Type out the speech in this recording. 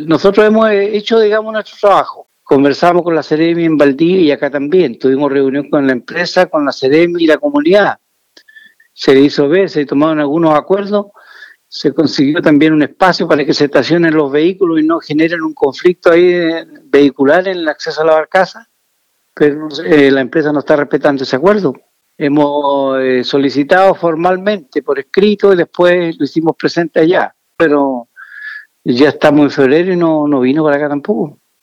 nosotros hemos hecho, digamos, nuestro trabajo. Conversamos con la Seremi en Valdivia y acá también. Tuvimos reunión con la empresa, con la Seremi y la comunidad. Se le hizo ver, se tomaron algunos acuerdos, se consiguió también un espacio para que se estacionen los vehículos y no generen un conflicto ahí vehicular en el acceso a la barcaza, pero la empresa no está respetando ese acuerdo. Hemos solicitado formalmente por escrito y después lo hicimos presente allá, pero ya estamos en febrero y no vino para acá tampoco.